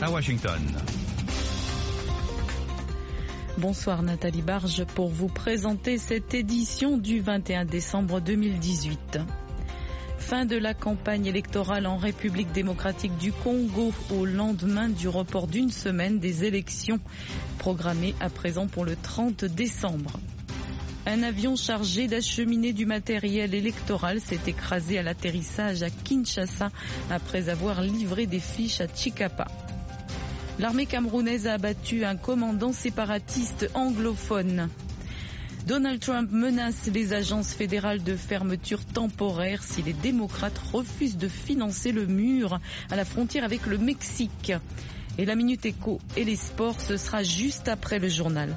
à Washington. Bonsoir Nathalie Barge pour vous présenter cette édition du 21 décembre 2018. Fin de la campagne électorale en République démocratique du Congo au lendemain du report d'une semaine des élections programmées à présent pour le 30 décembre. Un avion chargé d'acheminer du matériel électoral s'est écrasé à l'atterrissage à Kinshasa après avoir livré des fiches à Tshikapa. L'armée camerounaise a abattu un commandant séparatiste anglophone. Donald Trump menace les agences fédérales de fermeture temporaire si les démocrates refusent de financer le mur à la frontière avec le Mexique. Et la Minute Éco et les sports, ce sera juste après le journal.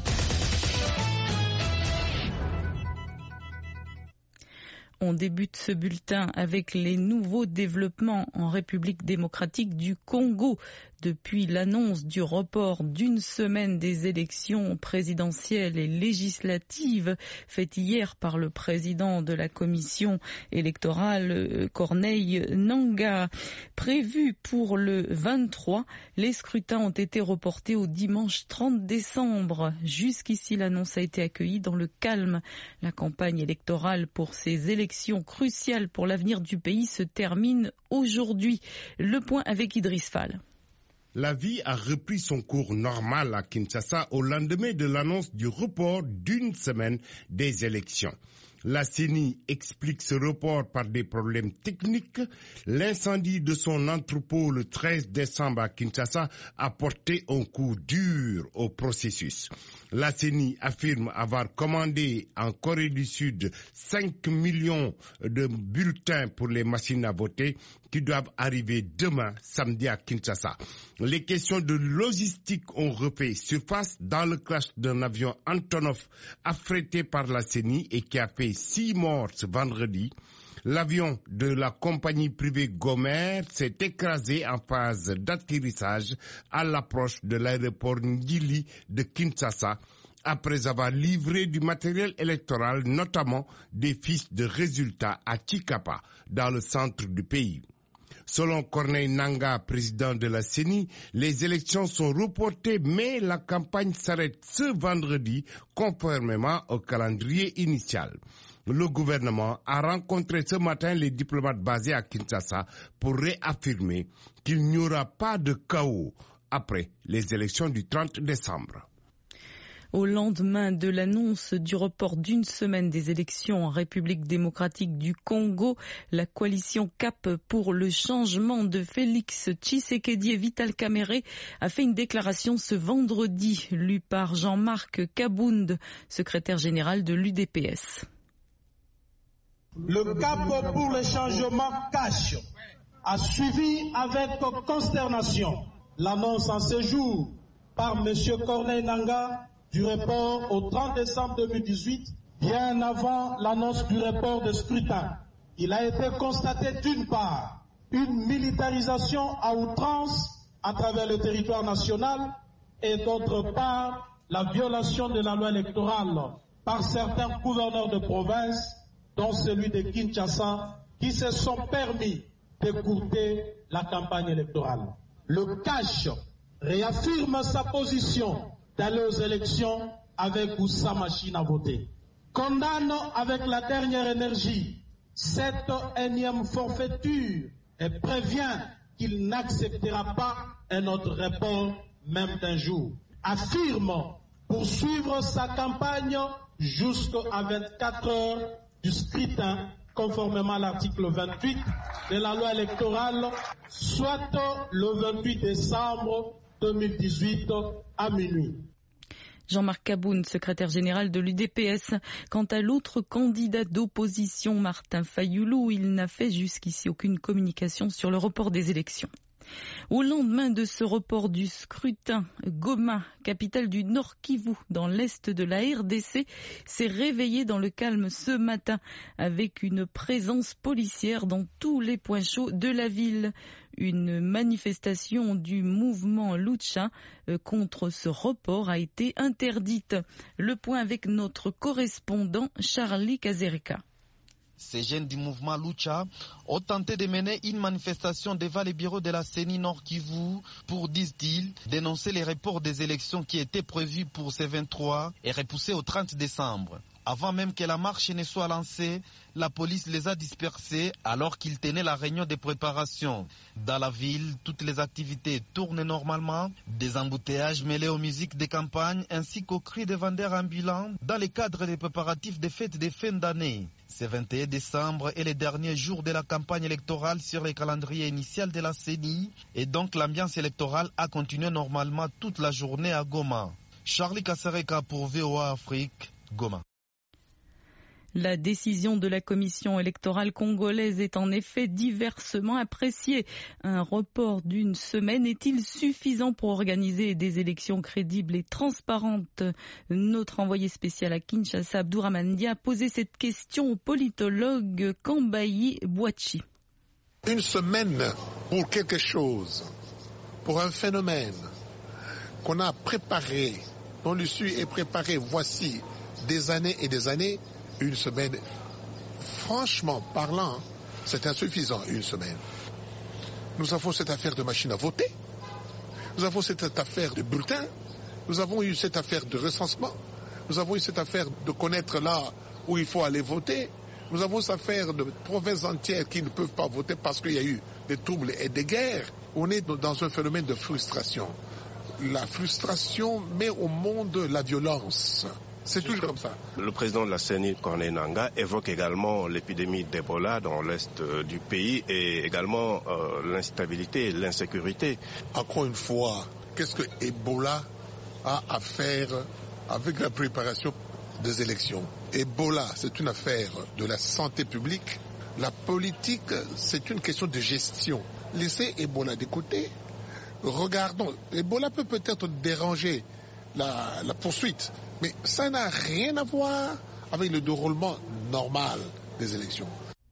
On débute ce bulletin avec les nouveaux développements en République démocratique du Congo. Depuis l'annonce du report d'une semaine des élections présidentielles et législatives faites hier par le président de la commission électorale, Corneille Nangaa, prévu pour le 23, les scrutins ont été reportés au dimanche 30 décembre. Jusqu'ici, l'annonce a été accueillie dans le calme. La campagne électorale pour ces élections cruciales pour l'avenir du pays se termine aujourd'hui. Le point avec Idriss Fall. La vie a repris son cours normal à Kinshasa au lendemain de l'annonce du report d'une semaine des élections. La CENI explique ce report par des problèmes techniques. L'incendie de son entrepôt le 13 décembre à Kinshasa a porté un coup dur au processus. La CENI affirme avoir commandé en Corée du Sud 5 millions de bulletins pour les machines à voter qui doivent arriver demain, samedi à Kinshasa. Les questions de logistique ont refait surface dans le crash d'un avion Antonov affrété par la CENI et qui a fait 6 morts ce vendredi. L'avion de la compagnie privée Gomer s'est écrasé en phase d'atterrissage à l'approche de l'aéroport Ngili de Kinshasa après avoir livré du matériel électoral, notamment des fiches de résultats à Tshikapa, dans le centre du pays. Selon Corneille Nangaa, président de la CENI, les élections sont reportées, mais la campagne s'arrête ce vendredi, conformément au calendrier initial. Le gouvernement a rencontré ce matin les diplomates basés à Kinshasa pour réaffirmer qu'il n'y aura pas de chaos après les élections du 30 décembre. Au lendemain de l'annonce du report d'une semaine des élections en République démocratique du Congo, la coalition CAP pour le changement de Félix Tshisekedi et Vital Kamerhe a fait une déclaration ce vendredi, lue par Jean-Marc Kabound, secrétaire général de l'UDPS. Le CAP pour le changement cash a suivi avec consternation l'annonce en ce jour par M. Corneille Nangaa du report au 30 décembre 2018, bien avant l'annonce du report de scrutin. Il a été constaté d'une part une militarisation à outrance à travers le territoire national et d'autre part la violation de la loi électorale par certains gouverneurs de province, dont celui de Kinshasa, qui se sont permis d'écourter la campagne électorale. Le CACH réaffirme sa position d'aller aux élections avec ou sans machine à voter. Condamne avec la dernière énergie cette énième forfaiture et prévient qu'il n'acceptera pas un autre report, même d'un jour. Affirme poursuivre sa campagne jusqu'à 24 heures du scrutin, conformément à l'article 28 de la loi électorale, soit le 28 décembre 2018 à minuit. Jean-Marc Kabound, secrétaire général de l'UDPS. Quant à l'autre candidat d'opposition, Martin Fayulu, il n'a fait jusqu'ici aucune communication sur le report des élections. Au lendemain de ce report du scrutin, Goma, capitale du Nord Kivu, dans l'est de la RDC, s'est réveillée dans le calme ce matin avec une présence policière dans tous les points chauds de la ville. Une manifestation du mouvement Lucha contre ce report a été interdite. Le point avec notre correspondant Charlie Kazereka. Ces jeunes du mouvement Lucha ont tenté de mener une manifestation devant les bureaux de la CENI Nord Kivu pour, disent-ils, dénoncer les reports des élections qui étaient prévues pour ce 23 et repoussés au 30 décembre. Avant même que la marche ne soit lancée, la police les a dispersés alors qu'ils tenaient la réunion de préparation. Dans la ville, toutes les activités tournent normalement, des embouteillages mêlés aux musiques de campagne ainsi qu'aux cris des vendeurs ambulants dans le cadre des préparatifs des fêtes de fin d'année. Ce 21 décembre est le dernier jour de la campagne électorale sur le calendrier initial de la CENI et donc l'ambiance électorale a continué normalement toute la journée à Goma. Charlie Kassereka pour VOA Afrique, Goma. La décision de la commission électorale congolaise est en effet diversement appréciée. Un report d'une semaine est-il suffisant pour organiser des élections crédibles et transparentes? Notre envoyé spécial à Kinshasa, Abdourahmane Dia, a posé cette question au politologue Kambayi Bouachi. Une semaine pour quelque chose, pour un phénomène qu'on a préparé, dont l'issue est préparée voici des années et des années, une semaine, franchement parlant, c'est insuffisant, une semaine. Nous avons cette affaire de machine à voter, nous avons cette affaire de bulletin, nous avons eu cette affaire de recensement, nous avons eu cette affaire de connaître là où il faut aller voter, nous avons cette affaire de provinces entières qui ne peuvent pas voter parce qu'il y a eu des troubles et des guerres. On est dans un phénomène de frustration. La frustration met au monde la violence. C'est toujours comme ça. Le président de la CENI, Corneille Nangaa, évoque également l'épidémie d'Ebola dans l'est du pays et également l'instabilité et l'insécurité. Encore une fois, qu'est-ce que Ebola a à faire avec la préparation des élections? Ebola, c'est une affaire de la santé publique. La politique, c'est une question de gestion. Laissez Ebola de côté. Regardons, Ebola peut peut-être déranger la poursuite, mais ça n'a rien à voir avec le déroulement normal des élections.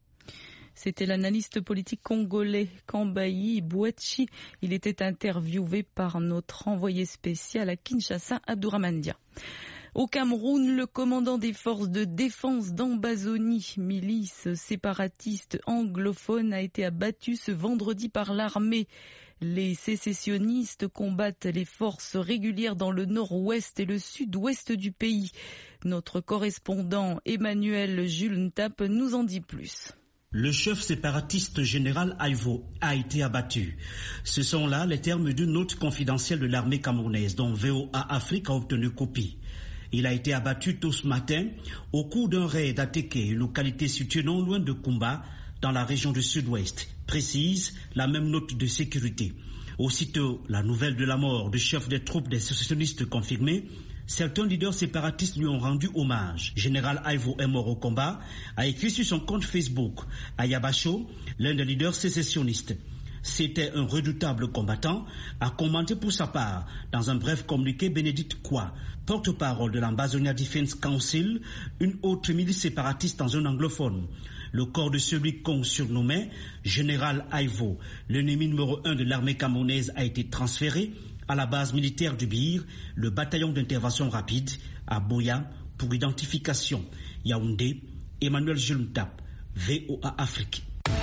C'était l'analyste politique congolais Kambayi Bouachi. Il était interviewé par notre envoyé spécial à Kinshasa, Abdourahmane Dia. Au Cameroun, le commandant des forces de défense d'Ambazonie, milice séparatiste anglophone, a été abattu ce vendredi par l'armée. Les sécessionnistes combattent les forces régulières dans le nord-ouest et le sud-ouest du pays. Notre correspondant Emmanuel Jules Ntap nous en dit plus. Le chef séparatiste général Aivo a été abattu. Ce sont là les termes d'une note confidentielle de l'armée camerounaise dont VOA Afrique a obtenu copie. Il a été abattu tôt ce matin au cours d'un raid à Teke, une localité située non loin de Kumba, dans la région du sud-ouest, précise la même note de sécurité. Aussitôt la nouvelle de la mort du chef des troupes des sécessionnistes confirmée, certains leaders séparatistes lui ont rendu hommage. Général Aivo est mort au combat, a écrit sur son compte Facebook. Ayabacho, l'un des leaders sécessionnistes. C'était un redoutable combattant, a commenté pour sa part, dans un bref communiqué, Bénédicte Kwa, porte-parole de l'Ambazonia Defense Council, une autre milice séparatiste dans un anglophone. Le corps de celui qu'on surnommait Général Aivo, l'ennemi numéro 1 de l'armée camerounaise, a été transféré à la base militaire du Bir, le bataillon d'intervention rapide, à Boya, pour identification. Yaoundé, Emmanuel Julmtap, VOA Afrique.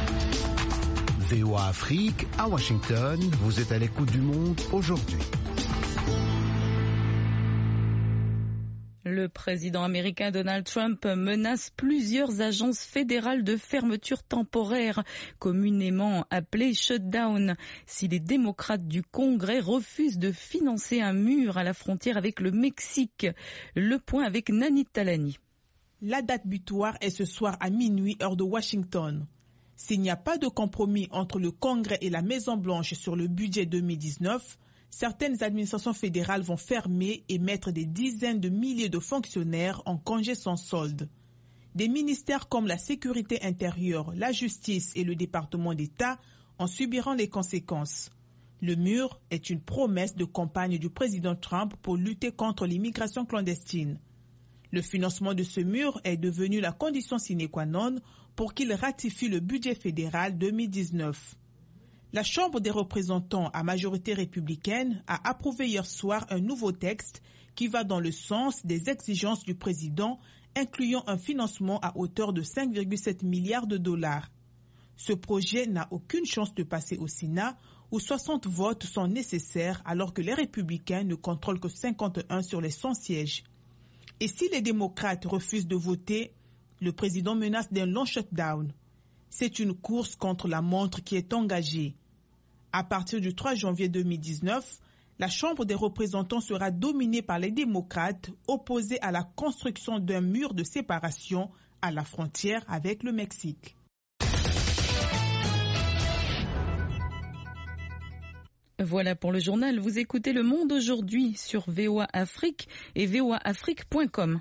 VOA Afrique, à Washington, vous êtes à l'écoute du monde aujourd'hui. Le président américain Donald Trump menace plusieurs agences fédérales de fermeture temporaire, communément appelées shutdown, si les démocrates du Congrès refusent de financer un mur à la frontière avec le Mexique. Le point avec Nani Talani. La date butoir est ce soir à minuit, heure de Washington. S'il n'y a pas de compromis entre le Congrès et la Maison-Blanche sur le budget 2019, certaines administrations fédérales vont fermer et mettre des dizaines de milliers de fonctionnaires en congé sans solde. Des ministères comme la sécurité intérieure, la justice et le département d'État en subiront les conséquences. Le mur est une promesse de campagne du président Trump pour lutter contre l'immigration clandestine. Le financement de ce mur est devenu la condition sine qua non pour qu'il ratifie le budget fédéral 2019. La Chambre des représentants à majorité républicaine a approuvé hier soir un nouveau texte qui va dans le sens des exigences du président incluant un financement à hauteur de 5,7 milliards de dollars. Ce projet n'a aucune chance de passer au Sénat, où 60 votes sont nécessaires alors que les républicains ne contrôlent que 51 sur les 100 sièges. Et si les démocrates refusent de voter, le président menace d'un long shutdown. C'est une course contre la montre qui est engagée. À partir du 3 janvier 2019, la Chambre des représentants sera dominée par les démocrates opposés à la construction d'un mur de séparation à la frontière avec le Mexique. Voilà pour le journal. Vous écoutez Le Monde aujourd'hui sur VOA Afrique et voaafrique.com.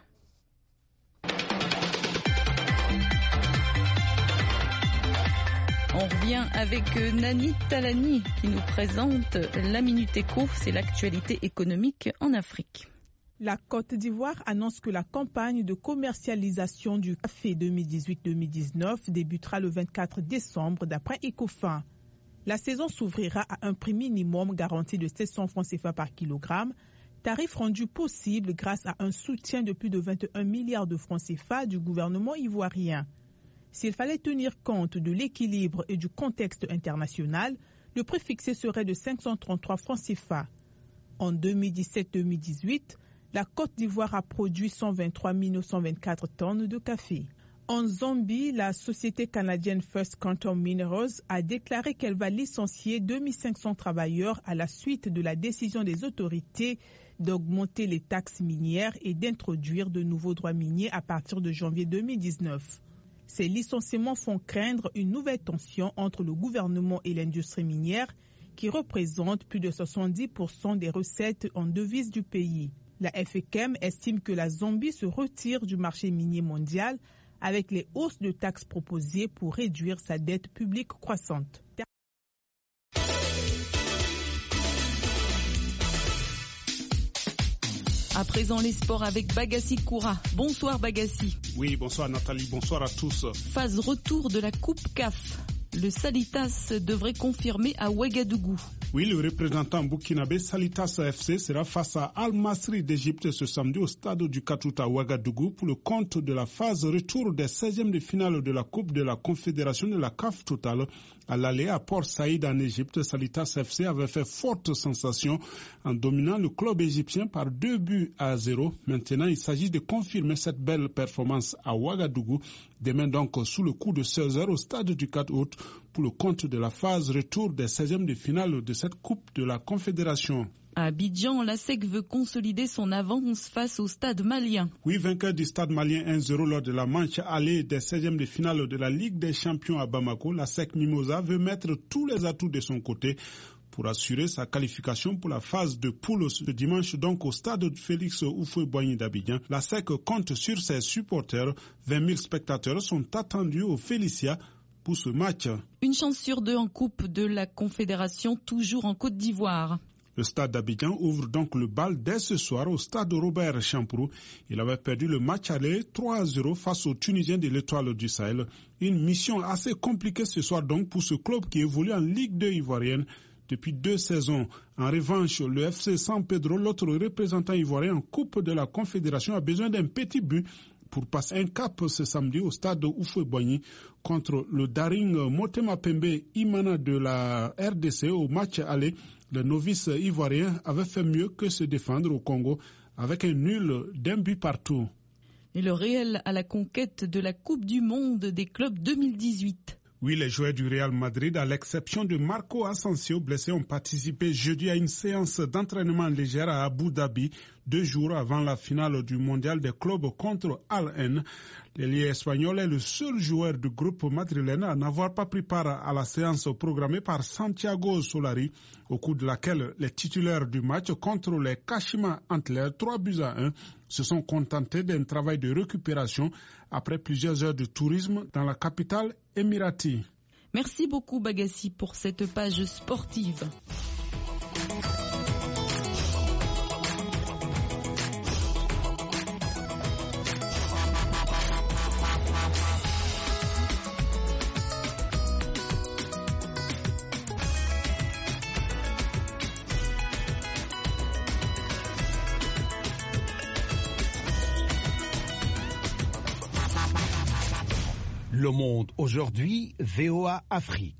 On revient avec Nani Talani qui nous présente la Minute Éco, c'est l'actualité économique en Afrique. La Côte d'Ivoire annonce que la campagne de commercialisation du café 2018-2019 débutera le 24 décembre d'après Ecofin. La saison s'ouvrira à un prix minimum garanti de 700 francs CFA par kilogramme, tarif rendu possible grâce à un soutien de plus de 21 milliards de francs CFA du gouvernement ivoirien. S'il fallait tenir compte de l'équilibre et du contexte international, le prix fixé serait de 533 francs CFA. En 2017-2018, la Côte d'Ivoire a produit 123 924 tonnes de café. En Zambie, la société canadienne First Quantum Minerals a déclaré qu'elle va licencier 2500 travailleurs à la suite de la décision des autorités d'augmenter les taxes minières et d'introduire de nouveaux droits miniers à partir de janvier 2019. Ces licenciements font craindre une nouvelle tension entre le gouvernement et l'industrie minière qui représente plus de 70% des recettes en devises du pays. La FECM estime que la Zambie se retire du marché minier mondial avec les hausses de taxes proposées pour réduire sa dette publique croissante. À présent, les sports avec Bagassi Koura. Bonsoir Bagassi. Oui, bonsoir Nathalie, bonsoir à tous. Phase retour de la Coupe CAF. Le Salitas devrait confirmer à Ouagadougou. Oui, le représentant burkinabé Salitas FC sera face à Al Masry d'Égypte ce samedi au stade du 4 août à Ouagadougou pour le compte de la phase retour des 16e de finale de la Coupe de la Confédération de la CAF Total. À l'aller à Port Saïd en Égypte, Salitas FC avait fait forte sensation en dominant le club égyptien par 2-0. Maintenant, il s'agit de confirmer cette belle performance à Ouagadougou. Demain donc sous le coup de 16h au stade du 4 août pour le compte de la phase retour des 16e de finale de cette Coupe de la Confédération. À Abidjan, la SEC veut consolider son avance face au stade malien. Oui, vainqueur du stade malien 1-0 lors de la manche allée des 16e de finale de la Ligue des champions à Bamako, la SEC Mimosa veut mettre tous les atouts de son côté pour assurer sa qualification pour la phase de poule ce dimanche donc au stade Félix Houphouët-Boigny d'Abidjan. La SEC compte sur ses supporters. 20 000 spectateurs sont attendus au Félicia pour ce match. Une chance sur deux en Coupe de la Confédération, toujours en Côte d'Ivoire. Le stade d'Abidjan ouvre donc le bal dès ce soir au stade Robert Champrou. Il avait perdu le match aller 3-0 face aux Tunisiens de l'Étoile du Sahel. Une mission assez compliquée ce soir donc pour ce club qui évolue en Ligue 2 ivoirienne depuis 2 saisons. En revanche, le FC San Pedro, l'autre représentant ivoirien en Coupe de la Confédération, a besoin d'un petit but pour passer un cap ce samedi au stade Houphouët-Boigny contre le Daring Motema Pembe Imana de la RDC. Au match aller, le novice ivoirien avait fait mieux que se défendre au Congo avec un nul d'1 but partout. Et le Real à la conquête de la Coupe du Monde des clubs 2018. Oui, les joueurs du Real Madrid, à l'exception de Marco Asensio, blessé, ont participé jeudi à une séance d'entraînement légère à Abu Dhabi, 2 jours avant la finale du mondial des clubs contre Al-Ain. L'ailier espagnol est le seul joueur du groupe madrilène à n'avoir pas pris part à la séance programmée par Santiago Solari, au cours de laquelle les titulaires du match contre les Kashima Antlers, 3-1, se sont contentés d'un travail de récupération après plusieurs heures de tourisme dans la capitale émirati. Merci beaucoup Bagassi pour cette page sportive. Le Monde aujourd'hui, VOA Afrique.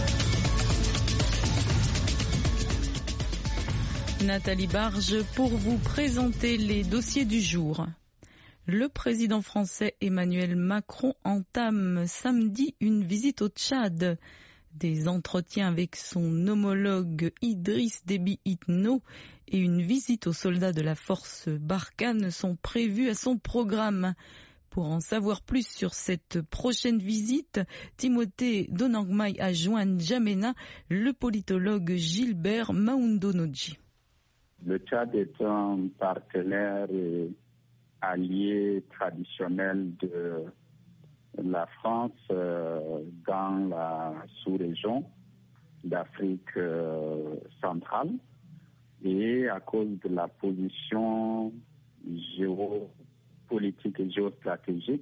Nathalie Barge pour vous présenter les dossiers du jour. Le président français Emmanuel Macron entame samedi une visite au Tchad. Des entretiens avec son homologue Idriss Déby Itno et une visite aux soldats de la force Barkhane sont prévus à son programme. Pour en savoir plus sur cette prochaine visite, Timothée Donangmai a joint N'Djamena le politologue Gilbert Maoundonodji. Le Tchad est un partenaire et allié traditionnel de la France dans la sous-région d'Afrique centrale, et à cause de la position géopolitique et géostratégique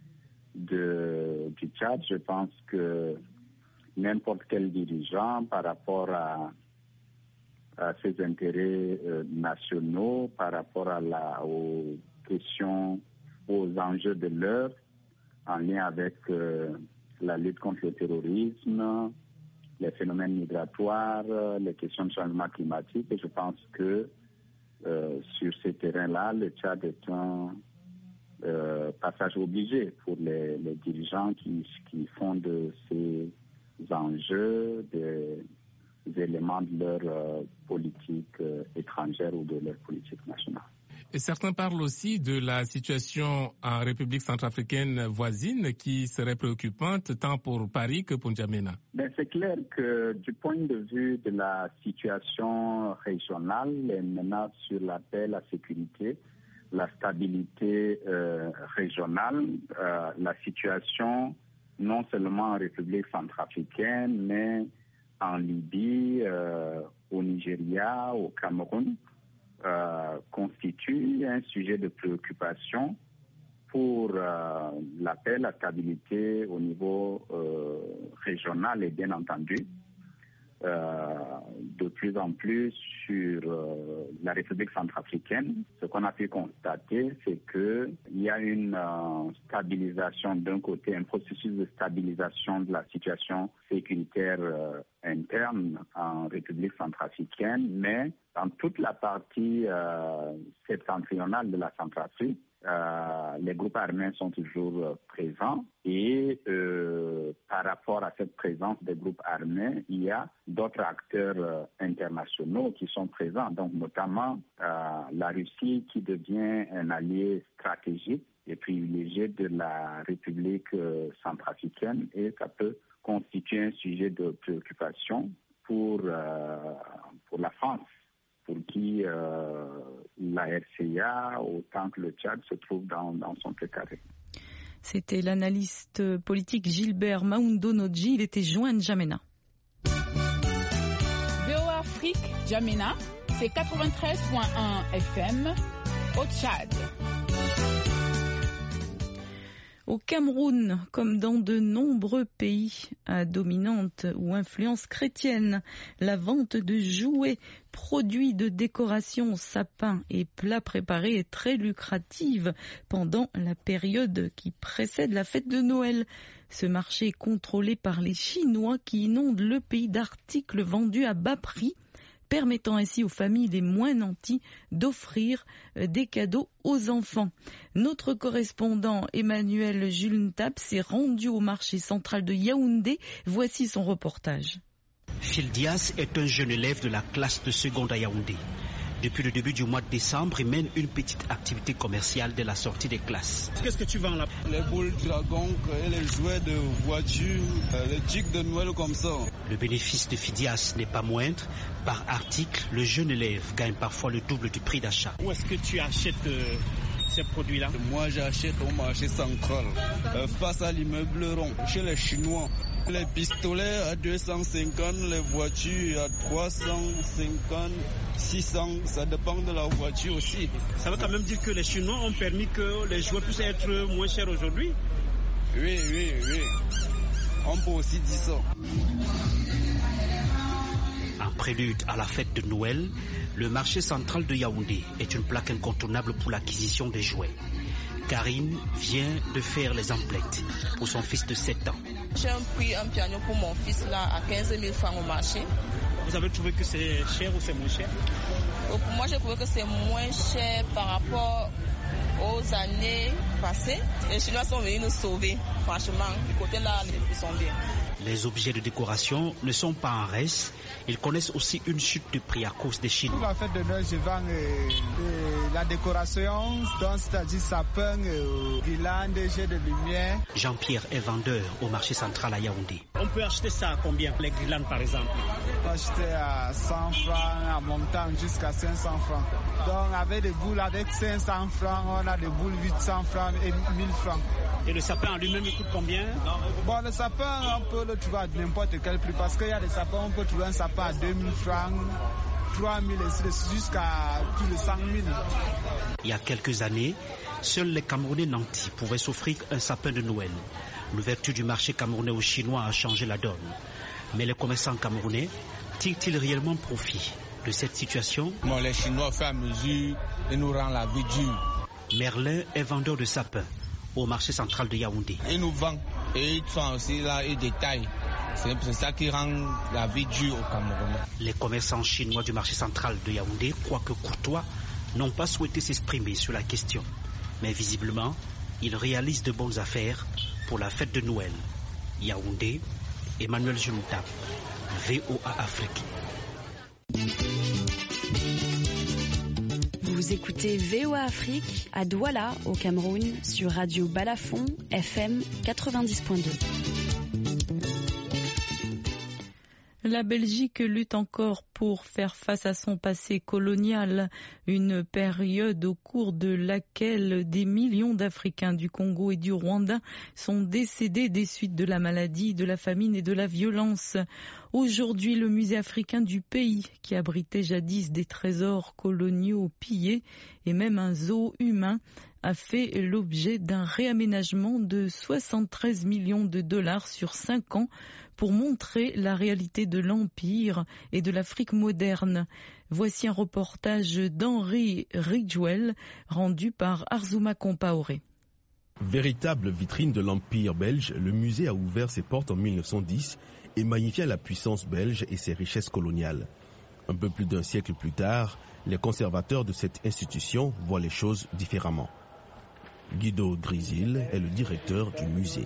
du Tchad, je pense que n'importe quel dirigeant par rapport à ses intérêts nationaux, par rapport aux questions, aux enjeux de l'heure, en lien avec la lutte contre le terrorisme, les phénomènes migratoires, les questions de changement climatique. Et je pense que sur ces terrains-là, le Tchad est un passage obligé pour les dirigeants qui font de ces enjeux des éléments de leur politique étrangère ou de leur politique nationale. Et certains parlent aussi de la situation en République centrafricaine voisine qui serait préoccupante tant pour Paris que pour N'Djamena. C'est clair que du point de vue de la situation régionale, les menaces sur la paix, la sécurité, la stabilité régionale, la situation non seulement en République centrafricaine, mais en Libye, au Nigeria, au Cameroun, constitue un sujet de préoccupation pour la paix, la stabilité au niveau régional et bien entendu de plus en plus sur la République centrafricaine. Ce qu'on a pu constater, c'est qu'il y a une stabilisation d'un côté, un processus de stabilisation de la situation sécuritaire interne en République centrafricaine, mais dans toute la partie septentrionale de la Centrafrique, les groupes armés sont toujours présents et par rapport à cette présence des groupes armés, il y a d'autres acteurs internationaux qui sont présents, donc notamment la Russie qui devient un allié stratégique et privilégié de la République centrafricaine, et ça peut constituer un sujet de préoccupation pour la France, pour qui la RCA, autant que le Tchad, se trouve dans son précaré. C'était l'analyste politique Gilbert Maoundonodji, il était joint à N'Djamena. VOA Afrique, N'Djamena, c'est 93.1 FM au Tchad. Au Cameroun, comme dans de nombreux pays à dominante ou influence chrétienne, la vente de jouets, produits de décoration, sapins et plats préparés est très lucrative pendant la période qui précède la fête de Noël. Ce marché est contrôlé par les Chinois qui inondent le pays d'articles vendus à bas prix, permettant ainsi aux familles les moins nanties d'offrir des cadeaux aux enfants. Notre correspondant Emmanuel Julntap s'est rendu au marché central de Yaoundé. Voici son reportage. Phil Diaz est un jeune élève de la classe de seconde à Yaoundé. Depuis le début du mois de décembre, il mène une petite activité commerciale dès la sortie des classes. Qu'est-ce que tu vends là? Les boules dragon et les jouets de voitures, les trucs de Noël comme ça. Le bénéfice de Phidias n'est pas moindre. Par article, le jeune élève gagne parfois le double du prix d'achat. Où est-ce que tu achètes ces produits-là? Moi, j'achète au marché central, face à l'immeuble rond, chez les Chinois. Les pistolets à 250, les voitures à 350, 600, ça dépend de la voiture aussi. Ça veut quand même dire que les Chinois ont permis que les jouets puissent être moins chers aujourd'hui? Oui. On peut aussi dire ça. En prélude à la fête de Noël, le marché central de Yaoundé est une plaque incontournable pour l'acquisition des jouets. Karine vient de faire les emplettes pour son fils de 7 ans. J'ai pris un piano pour mon fils là à 15 000 francs au marché. Vous avez trouvé que c'est cher ou c'est moins cher? Pour moi, j'ai trouvé que c'est moins cher par rapport aux années passées. Les Chinois sont venus nous sauver. Franchement, du côté là, les prix sont bien. Les objets de décoration ne sont pas en reste. Ils connaissent aussi une chute de prix à cause des Chinois. Pour la fête de Noël, je vends la décoration, c'est-à-dire sapin, guirlandes, jets de lumière. Jean-Pierre est vendeur au marché central à Yaoundé. On peut acheter ça à combien, les guirlandes par exemple? On peut acheter à 100 francs, en montant jusqu'à 500 francs. Donc avec des boules avec 500 francs, on a des boules 800 francs et 1000 francs. Et le sapin en lui-même, il coûte combien? Bon, le sapin, on peut le trouver à n'importe quel prix, parce qu'il y a des sapins, on peut trouver un sapin à 2000 francs, 3000 jusqu'à plus de 100 000. Il y a quelques années, seuls les Camerounais nantis pouvaient s'offrir un sapin de Noël. L'ouverture du marché camerounais aux Chinois a changé la donne. Mais les commerçants camerounais tirent-ils réellement profit de cette situation? Bon, les Chinois, font à mesure, ils nous rendent la vie dure. Merlin est vendeur de sapins au marché central de Yaoundé. Ils nous vendent et ils font aussi là, ils détaillent. C'est ça qui rend la vie dure au Cameroun. Les commerçants chinois du marché central de Yaoundé, quoique courtois, n'ont pas souhaité s'exprimer sur la question. Mais visiblement, ils réalisent de bonnes affaires pour la fête de Noël. Yaoundé, Emmanuel Junta, VOA Afrique. Vous écoutez VOA Afrique à Douala, au Cameroun, sur Radio Balafon, FM 90.2. La Belgique lutte encore pour faire face à son passé colonial, une période au cours de laquelle des millions d'Africains du Congo et du Rwanda sont décédés des suites de la maladie, de la famine et de la violence. Aujourd'hui, le musée africain du pays, qui abritait jadis des trésors coloniaux pillés et même un zoo humain, a fait l'objet d'un réaménagement de 73 millions de dollars sur 5 ans pour montrer la réalité de l'Empire et de l'Afrique moderne. Voici un reportage d'Henri Ridgewell rendu par Arzuma Compaoré. Véritable vitrine de l'Empire belge, le musée a ouvert ses portes en 1910 et magnifia la puissance belge et ses richesses coloniales. Un peu plus d'un siècle plus tard, les conservateurs de cette institution voient les choses différemment. Guido Grisil est le directeur du musée.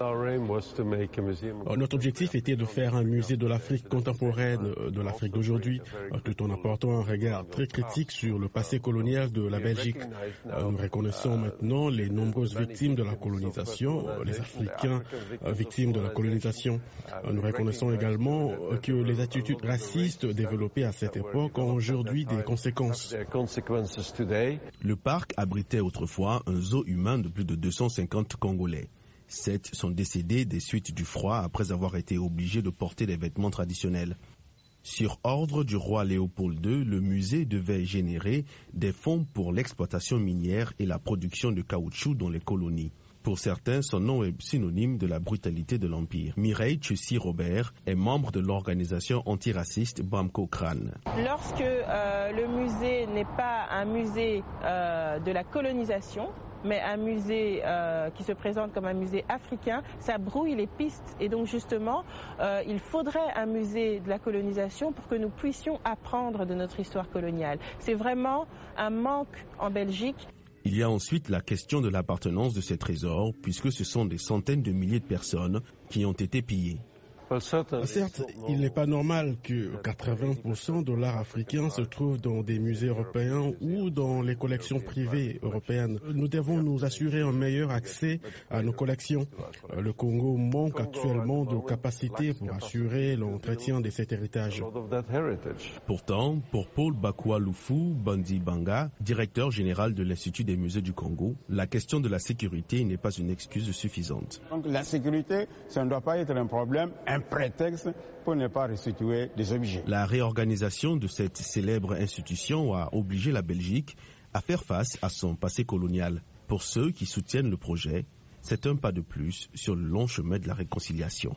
Notre objectif était de faire un musée de l'Afrique contemporaine, de l'Afrique d'aujourd'hui, tout en apportant un regard très critique sur le passé colonial de la Belgique. Nous reconnaissons maintenant les nombreuses victimes de la colonisation, les Africains victimes de la colonisation. Nous reconnaissons également que les attitudes racistes développées à cette époque ont aujourd'hui des conséquences. Le parc abritait autrefois un zoo humain de plus de 250 Congolais. 7 sont décédés des suites du froid après avoir été obligés de porter des vêtements traditionnels. Sur ordre du roi Léopold II, le musée devait générer des fonds pour l'exploitation minière et la production de caoutchouc dans les colonies. Pour certains, son nom est synonyme de la brutalité de l'Empire. Mireille Tchussi-Robert est membre de l'organisation antiraciste Bamko Kran. Lorsque le musée n'est pas un musée de la colonisation, mais un musée qui se présente comme un musée africain, ça brouille les pistes. Et donc justement, il faudrait un musée de la colonisation pour que nous puissions apprendre de notre histoire coloniale. C'est vraiment un manque en Belgique. Il y a ensuite la question de l'appartenance de ces trésors, puisque ce sont des centaines de milliers de personnes qui ont été pillées. Certes, il n'est pas normal que 80% de l'art africain se trouve dans des musées européens ou dans les collections privées européennes. Nous devons nous assurer un meilleur accès à nos collections. Le Congo manque actuellement de capacités pour assurer l'entretien de cet héritage. Pourtant, pour Paul Bakwa-Lufu Bandi-Banga, directeur général de l'Institut des musées du Congo, la question de la sécurité n'est pas une excuse suffisante. Donc la sécurité, ça ne doit pas être un problème, un prétexte pour ne pas restituer des objets. La réorganisation de cette célèbre institution a obligé la Belgique à faire face à son passé colonial. Pour ceux qui soutiennent le projet, c'est un pas de plus sur le long chemin de la réconciliation.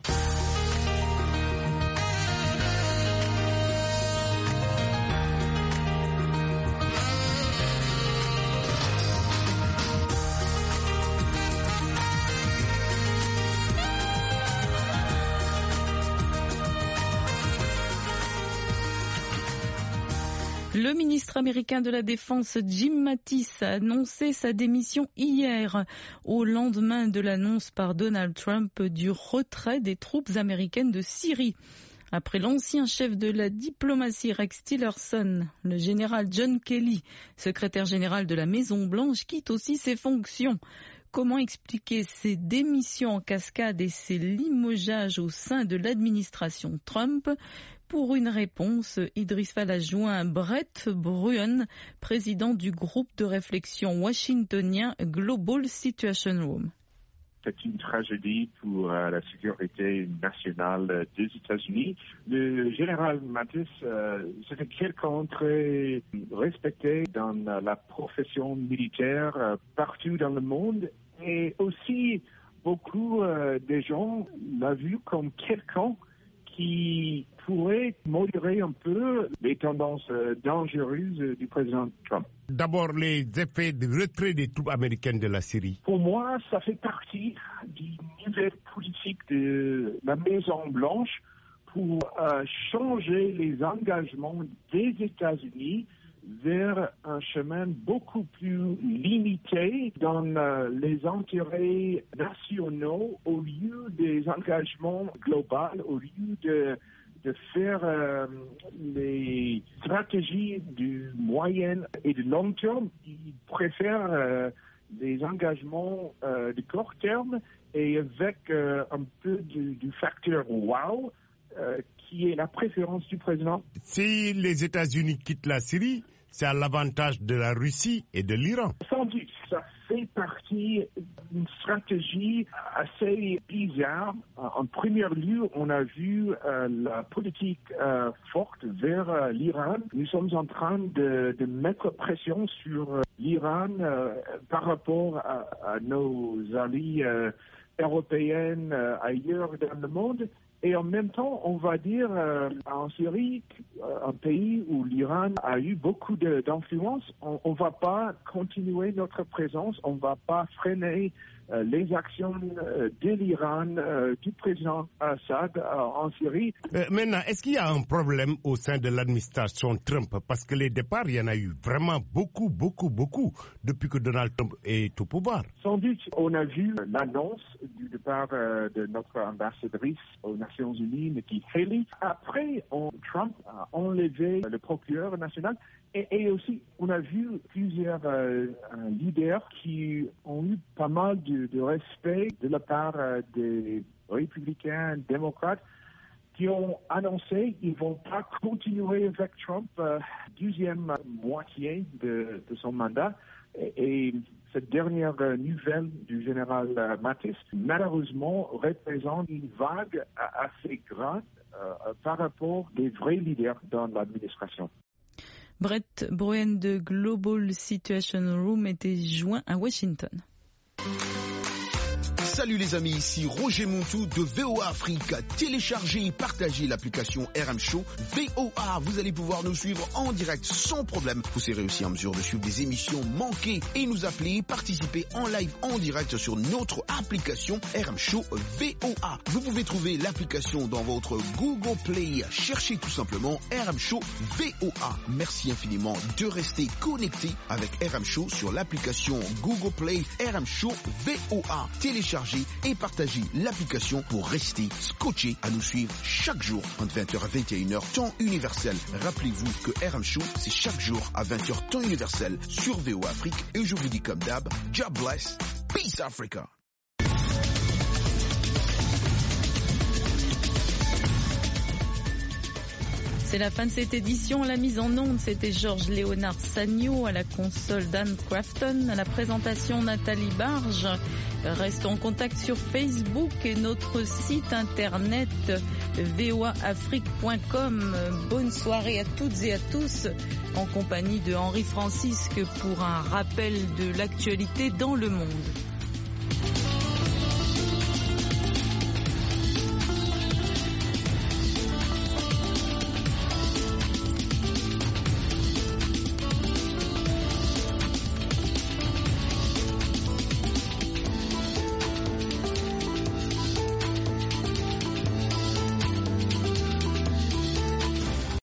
Le ministre américain de la Défense Jim Mattis a annoncé sa démission hier, au lendemain de l'annonce par Donald Trump du retrait des troupes américaines de Syrie. Après l'ancien chef de la diplomatie Rex Tillerson, le général John Kelly, secrétaire général de la Maison-Blanche, quitte aussi ses fonctions. Comment expliquer ces démissions en cascade et ces limogeages au sein de l'administration Trump? Pour une réponse, Idriss Fall a joint Brett Bruen, président du groupe de réflexion washingtonien Global Situation Room. C'est une tragédie pour la sécurité nationale des États-Unis. Le général Mattis, c'était quelqu'un très respecté dans la profession militaire partout dans le monde. Et aussi, beaucoup de gens l'ont vu comme quelqu'un qui pourrait modérer un peu les tendances dangereuses du président Trump. D'abord, les effets de retrait des troupes américaines de la Syrie. Pour moi, ça fait partie du nouvelle politique de la Maison-Blanche pour changer les engagements des États-Unis vers un chemin beaucoup plus limité dans les intérêts nationaux au lieu des engagements globaux, au lieu de faire les stratégies du moyen et du long terme. Ils préfèrent des engagements de court terme et avec un peu du facteur wow qui est la préférence du président. Si les États-Unis quittent la Syrie, c'est à l'avantage de la Russie et de l'Iran. Sans doute, ça fait partie d'une stratégie assez bizarre. En premier lieu, on a vu la politique forte vers l'Iran. Nous sommes en train de mettre pression sur l'Iran par rapport à nos alliés européens ailleurs dans le monde. Et en même temps, on va dire en Syrie, un pays où l'Iran a eu beaucoup d'influence, on ne va pas continuer notre présence, on ne va pas freiner les actions de l'Iran, du président Assad en Syrie. Maintenant, est-ce qu'il y a un problème au sein de l'administration Trump? Parce que les départs, il y en a eu vraiment beaucoup depuis que Donald Trump est au pouvoir. Sans doute, on a vu l'annonce du départ de notre ambassadrice aux Nations Unies, Nikki Haley. Après, Trump a enlevé le procureur national. Et aussi, on a vu plusieurs leaders qui ont eu pas mal de respect de la part des républicains, démocrates, qui ont annoncé qu'ils ne vont pas continuer avec Trump deuxième moitié de son mandat. Et cette dernière nouvelle du général Mattis, malheureusement, représente une vague assez grande par rapport des vrais leaders dans l'administration. Brett Bruen de Global Situation Room était joint à Washington. Salut les amis, ici Roger Montou de VOA Afrique. Téléchargez et partagez l'application RM Show VOA. Vous allez pouvoir nous suivre en direct sans problème. Vous serez aussi en mesure de suivre des émissions manquées et nous appeler, participer en live en direct sur notre application RM Show VOA. Vous pouvez trouver l'application dans votre Google Play. Cherchez tout simplement RM Show VOA. Merci infiniment de rester connecté avec RM Show sur l'application Google Play RM Show VOA. Téléchargez et partagez l'application pour rester scotché à nous suivre chaque jour entre 20h à 21h temps universel. Rappelez-vous que RM Show c'est chaque jour à 20h temps universel sur VOA Afrique et je vous dis comme d'hab, God bless, peace Africa. C'est la fin de cette édition. La mise en onde, c'était Georges Léonard Sagno, à la console Dan Crafton, à la présentation Nathalie Barge. Restons en contact sur Facebook et notre site internet voaafrique.com. Bonne soirée à toutes et à tous, en compagnie de Henri Francisque pour un rappel de l'actualité dans le monde.